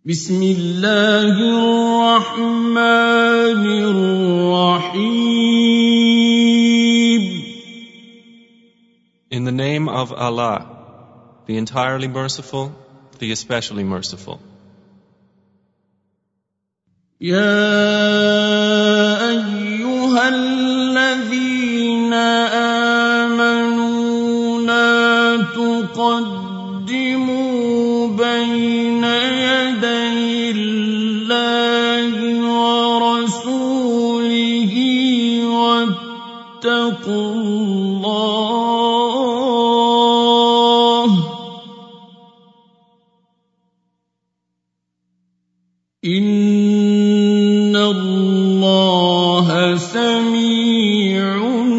بسم الله الرحمن الرحيم. In the name of Allah, the entirely merciful, the especially merciful. يا أيها الذين آمنوا لا تقدموا بين يدي الله ورسوله واتقوا الله إن الله سميع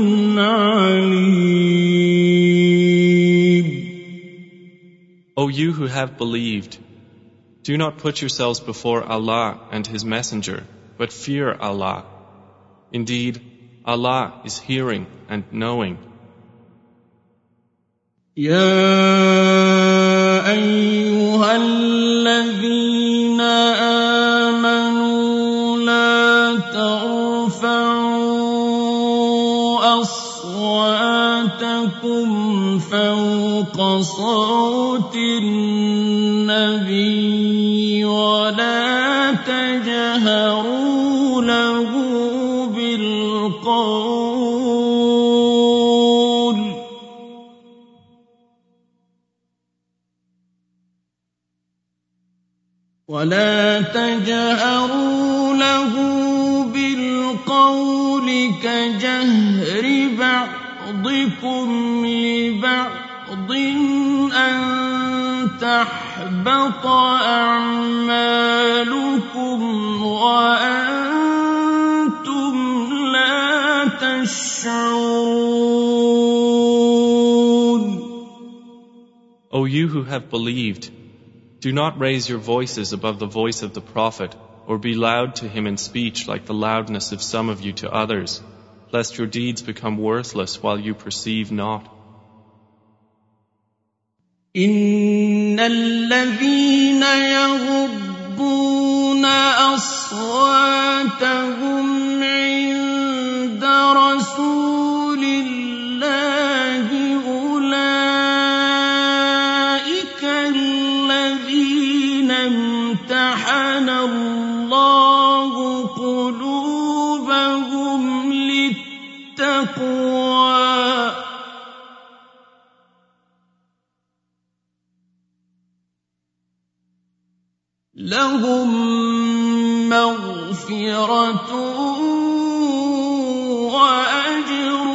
عليم. O you who have believed, do not put yourselves before Allah and His Messenger, but fear Allah. Indeed, Allah is hearing and knowing. يا أيها الذين آمنوا لا ترفعوا أصواتكم فوق صوت النبي ولا تجهروا له بالقول كجهر بعضكم لبعض أن تحبط أعمالكم وأنتم لا تشعرون. O you who have believed, do not raise your voices above the voice of the Prophet, or be loud to him in speech like the loudness of some of you to others, lest your deeds become worthless while you perceive not. إن الذين يغضون أصواتهم عند رسول الله أولئك الذين امتحن الله قلوبهم للتقوى لهم مغفرة وأجر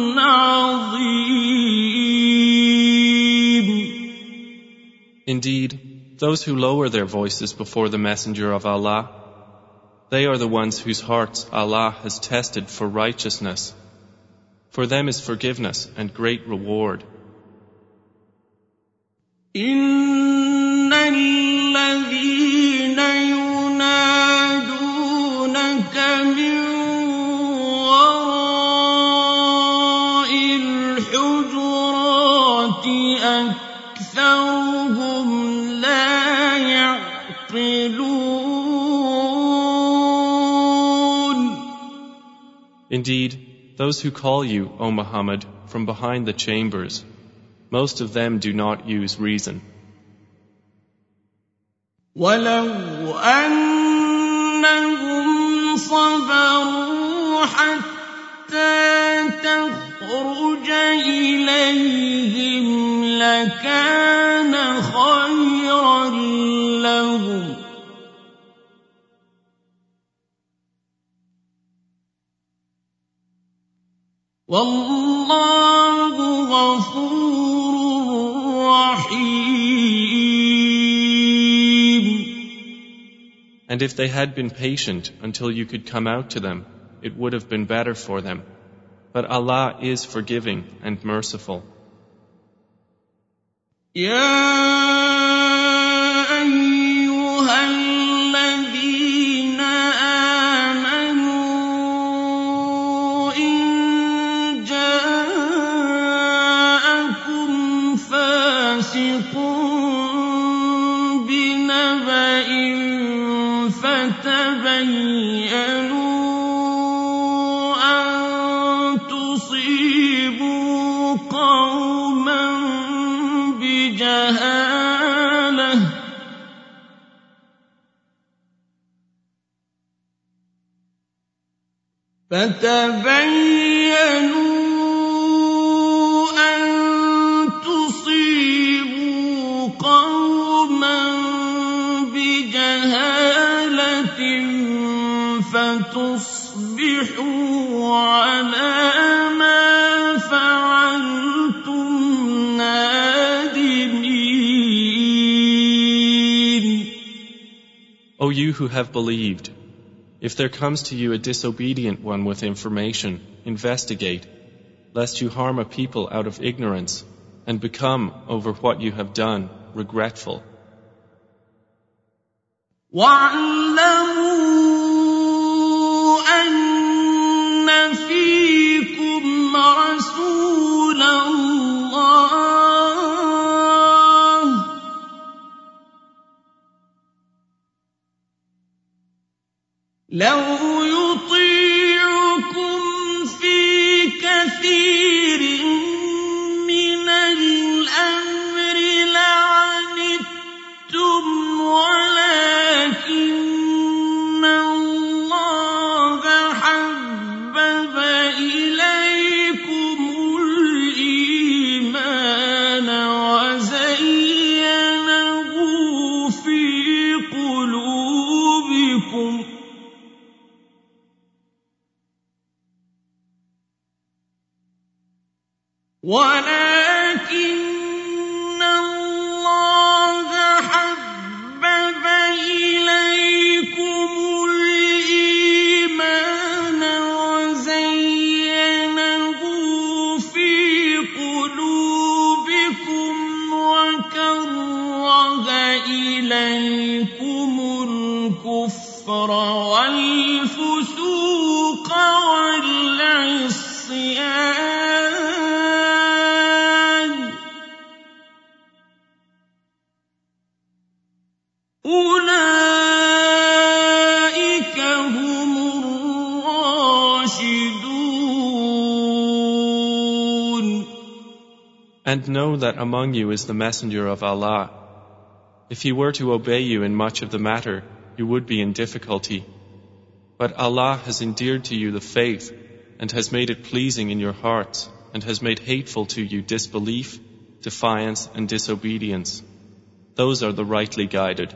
عظيم. Indeed, those who lower their voices before the Messenger of Allah, they are the ones whose hearts Allah has tested for righteousness. For them is forgiveness and great reward. إن الذين ينادونك من وراء الحجرات أكثرهم لا يعقلون. Indeed, those who call you, O Muhammad, from behind the chambers, most of them do not use reason. ولو أنهم صبروا حتى تخرج إليهم لكان خيرا لهم والله غفور رحيم. And if they had been patient until you could come out to them, it would have been better for them. But Allah is forgiving and merciful. يا أيها الذين آمنوا إن جاءكم فاسق بنبأ أن تصيبوا قوما بجهالة فتصبحوا على ما فعلتم نادمين. O you who have believed, if there comes to you a disobedient one with information, investigate, lest you harm a people out of ignorance and become, over what you have done, regretful. وَاعْلَمُوا أَنَّ فِيكُمْ رَسُولَ اللَّهِ لَوْ يُطِيعُكُمْ فِي كَثِيرٍ مِّنَ الْأَمْرِ لَعَنِتُّمْ وَلَٰكِنَّ اللَّهَ حَبَّبَ إِلَيْكُمُ الْإِيمَانَ وَزَيَّنَهُ فِي قُلُوبِكُمْ وَلَٰكِنَّ اللَّهَ حَبَّبَ إِلَيْكُمُ الْإِيمَانَ وَزَيَّنَهُ فِي قُلُوبِكُمْ وَكَرَّهَ إِلَيْكُمُ الْكُفْرَ وَالْفُسُوقَ وَالْعِصْيَانَ أُولَٰئِكَ هُمُ الرَّاشِدُونَ. And know that among you is the messenger of Allah. If he were to obey you in much of the matter, you would be in difficulty. But Allah has endeared to you the faith and has made it pleasing in your hearts and has made hateful to you disbelief, defiance and disobedience. Those are the rightly guided.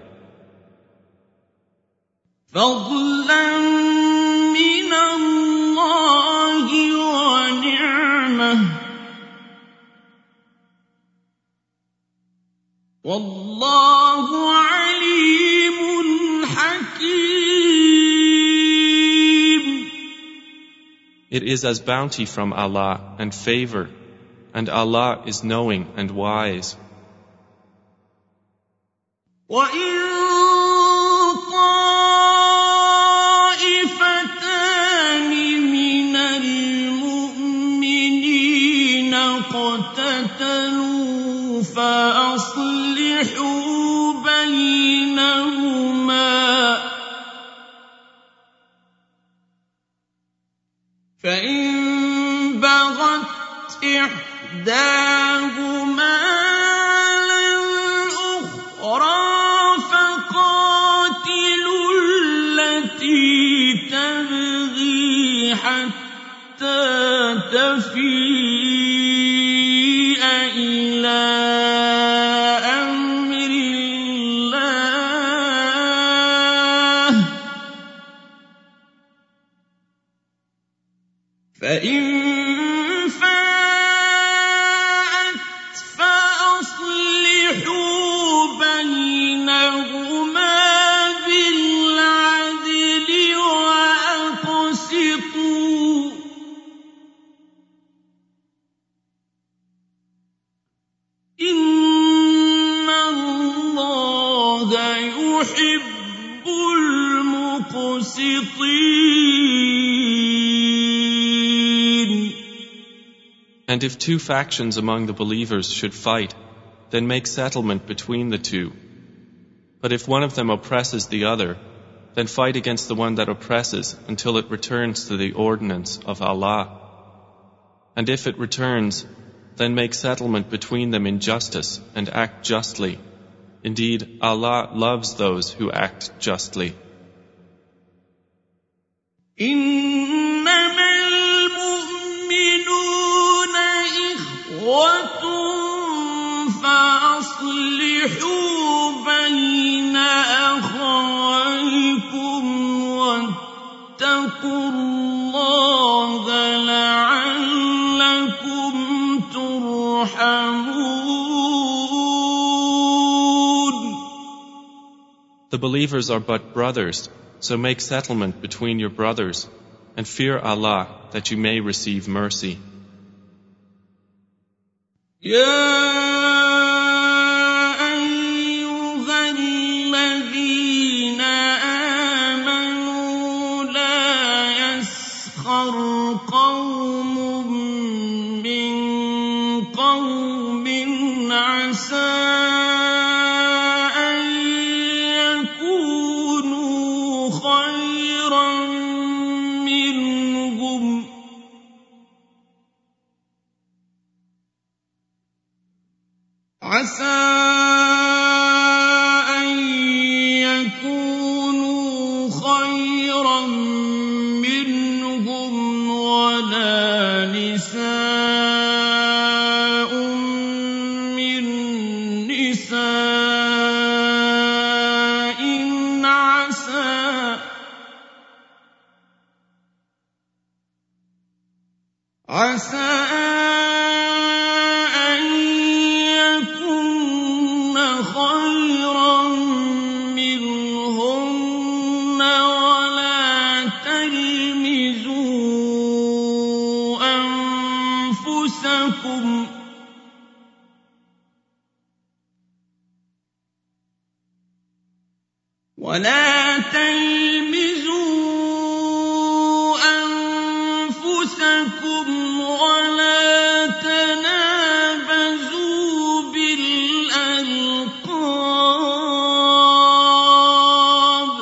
فَضْلًا مِّنَ اللَّهِ وَنِعْمَةً وَاللَّهُ عَلِيمٌ حَكِيمٌ. It is as bounty from Allah and favor, and Allah is knowing and wise. وَإِن طَائِفَتَانِ مِنَ الْمُؤْمِنِينَ اقْتَتَلُوا فَأَصْلِحُوا بَيْنَهُمَا فَإِن بَغَتْ إِحْدَاهُمَا عَلَى الْأُخْرَىٰ فَقَاتِلُوا الَّتِي تَبْغِي حَتَّىٰ تَفِيءَ إِلَىٰ أَمْرِ اللَّهِ فَإِن فَاءَتْ فَأَصْلِحُوا بَيْنَهُمَا بِالْعَدْلِ وَأَقْسِطُوا ۖ إِنَّ اللَّهَ يُحِبُّ الْمُقْسِطِينَ. And if two factions among the believers should fight, then make settlement between the two. But if one of them oppresses the other, then fight against the one that oppresses until it returns to the ordinance of Allah. And if it returns, then make settlement between them in justice and act justly. Indeed, Allah loves those who act justly. إنما المؤمنون إخوة فأصلحوا بين أخويكم واتقوا الله لعلكم ترحمون. The believers are but brothers, so make settlement between your brothers, and fear Allah that you may receive mercy. يا أيها الذين آمنوا لا يسخر قوم من قوم عسى أن يكونوا خيرا منهم عسى أن يكونوا خيرا منهم ولا نساء من نساء عسى أن يكن خيرا منهن ولا تلمزوا أنفسكم ولا تنابزوا بالألقاب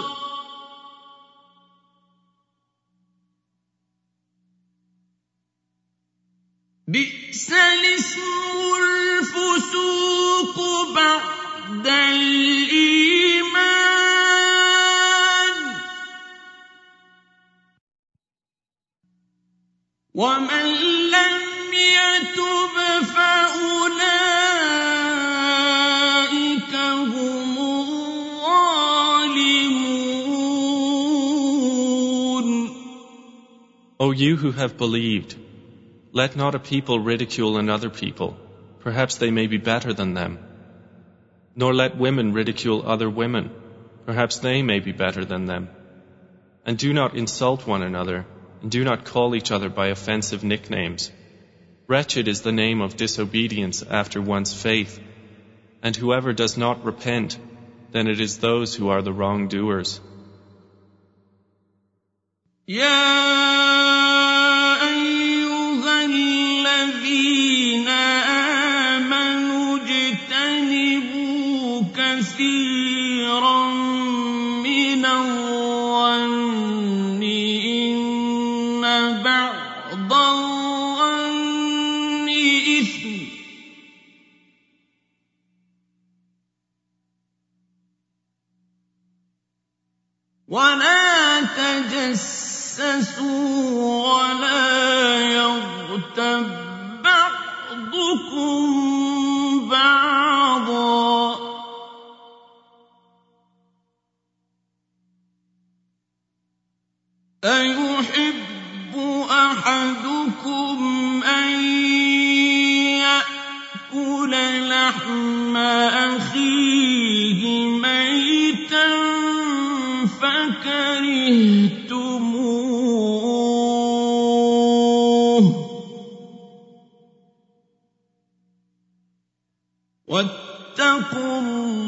بئس الاسم الفسوق بعد الإيمان ومن لم يتب فأولئك هم الظالمون. O you who have believed, let not a people ridicule another people, perhaps they may be better than them. Nor let women ridicule other women, perhaps they may be better than them. And do not insult one another, and do not call each other by offensive nicknames. Wretched is the name of disobedience after one's faith, and whoever does not repent, then it is those who are the wrongdoers. كثيرا من الظن إن بعض الظن إثم ولا تجسسوا ولا يغتب بعضكم بعضا أيحب أحدكم أن يأكل لحم أخيه ميتا فكرهتموه واتقوا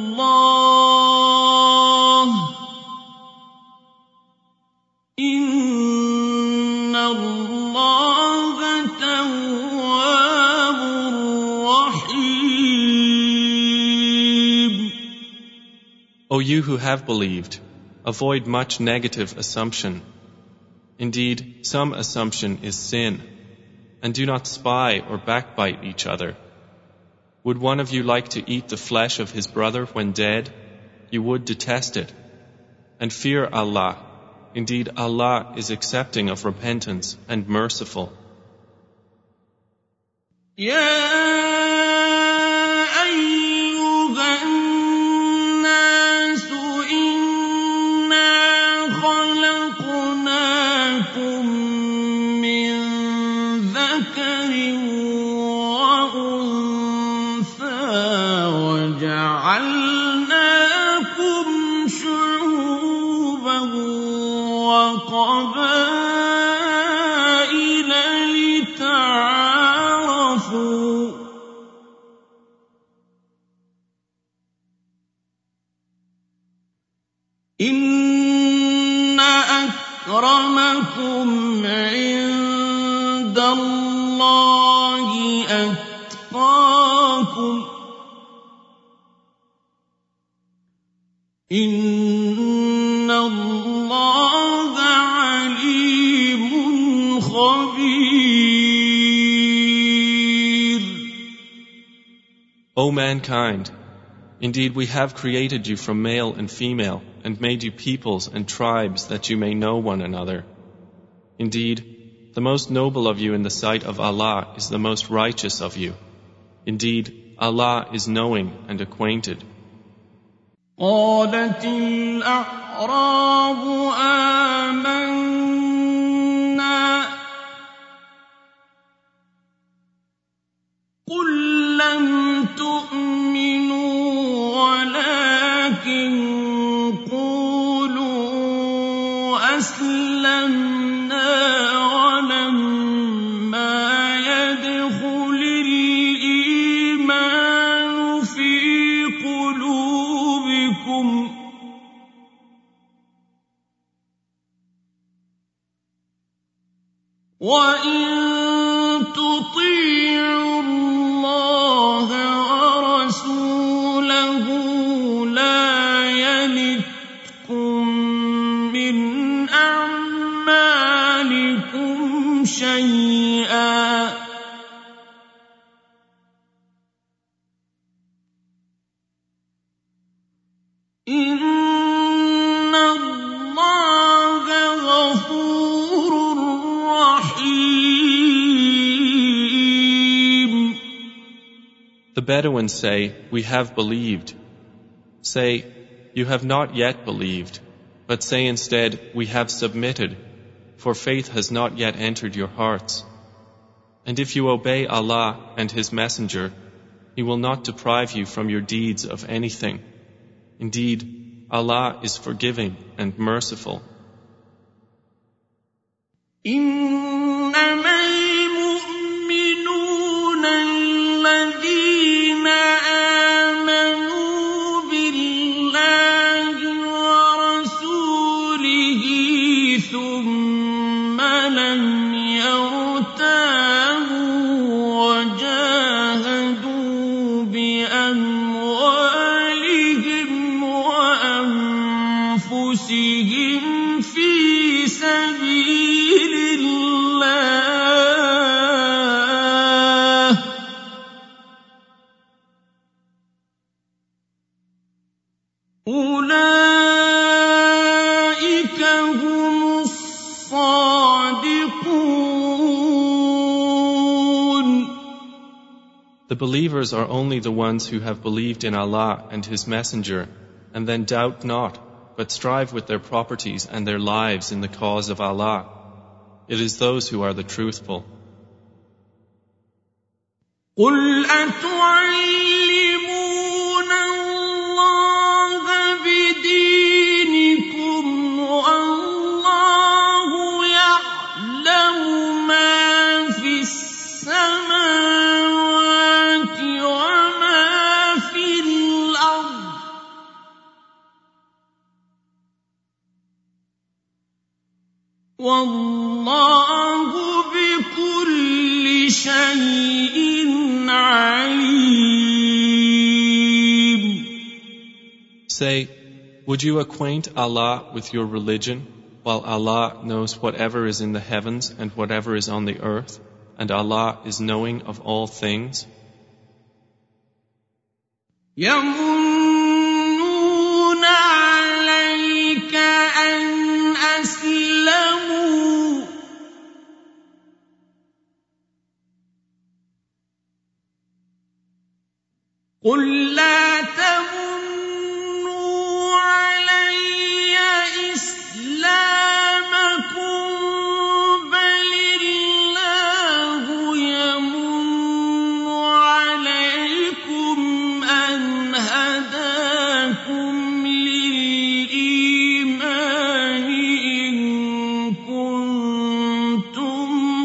الله إن الله تواب رحيم. O you who have believed, avoid much negative assumption. Indeed, some assumption is sin. And do not spy or backbite each other. Would one of you like to eat the flesh of his brother when dead? You would detest it. And fear Allah. Indeed, Allah is accepting of repentance and merciful. إن أكرمكم عند الله أتقاكم إن الله عليم خبير. O mankind, indeed we have created you from male and female and made you peoples and tribes that you may know one another. Indeed, the most noble of you in the sight of Allah is the most righteous of you. Indeed, Allah is knowing and acquainted. قالت الأعراب آمنا قل لم تؤمنوا ولكن قولوا أسلمنا ولما يدخل الإيمان في قلوبكم وإن تطيعوا الله ورسوله لا يلتكم من أعمالكم شيئا إن الله غفور رحيم. The Bedouins say, we have believed. Say, you have not yet believed, but say instead, we have submitted, for faith has not yet entered your hearts. And if you obey Allah and His Messenger, He will not deprive you from your deeds of anything. Indeed, Allah is forgiving and merciful. إنما المؤمنون الذين آمنوا بالله ورسوله ثم لم يرتابوا وجاهدوا بأموالهم وأنفسهم في سبيل الله أولئك هم الصادقون. The believers are only the ones who have believed in Allah and His Messenger, and then doubt not, but strive with their properties and their lives in the cause of Allah. It is those who are the truthful. قل أتعلمون الله بدينكم والله يعلم ما في السماوات وما في الأرض والله بكل شيء عليم. Say, Would you acquaint Allah with your religion, while Allah knows whatever is in the heavens and whatever is on the earth, and Allah is knowing of all things? يَمُنُّونَ عَلَيْكَ أَنْ أَسْلَمُوا قُل لَّا تَمُنُّوا عَلَيَّ إِسْلَامَكُم بَلِ اللَّهُ يَمُنُّ عَلَيْكُمْ أَنْ هَدَاكُمْ لِلْإِيمَانِ إِن كُنتُمْ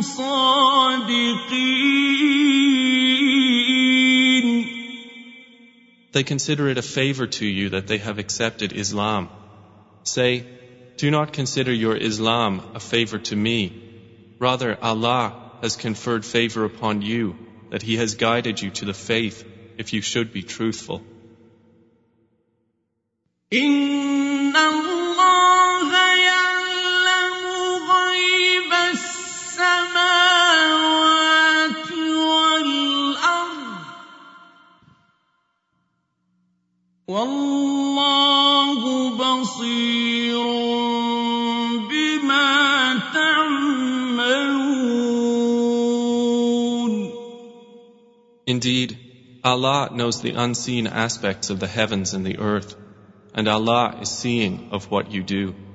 صَادِقِينَ. They consider it a favor to you that they have accepted Islam. Say, do not consider your Islam a favor to me. Rather, Allah has conferred favor upon you, that He has guided you to the faith, if you should be truthful. إِنَّ اللَّهَ يَعْلَمُ غَيْبَ السَّمَاوَاتِ وَالْأَرْضِ وَاللَّهُ بَصِيرٌ بِمَا تَعْمَلُونَ. Indeed, Allah knows the unseen aspects of the heavens and the earth, and Allah is seeing of what you do.